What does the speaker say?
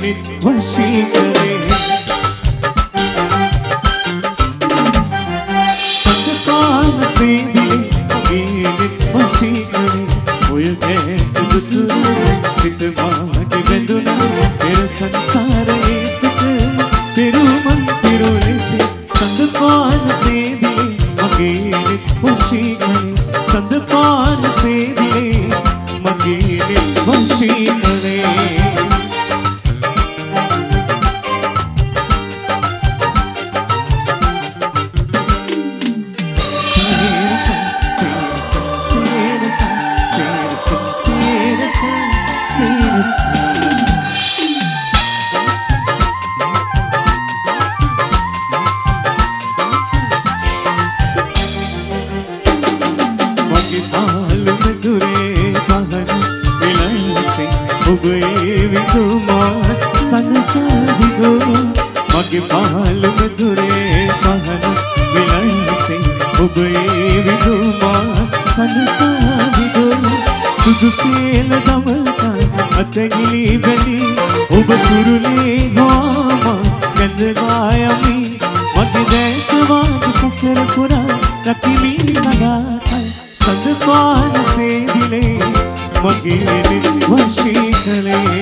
වශී කළේ සඳපාන සේදිලේ මගේ වශී කළේ ඔය කැස දුතුර සිත මාගේ බැඳුනා පෙර සංසාරයේ සිට පෙරුමන් පිරුලෙසේ සඳපාන සේදිලේ මගේ වශී කළේ සඳපාන සේදිලේ මගේ වශී කළේ මගේ පාලුම දුරේ පහන විලයිසේ ඔබේ විදුමා සනසාවිදෝ සුදු සේල දමකන් අතගිලි බැලි ඔබ තුරුලේ ගාම කැඳවා යමි මගේ දැස වාගේ සසර පුරා රකිමි සදායි සඳපාන සේදිලේ මගේ වශී කළේ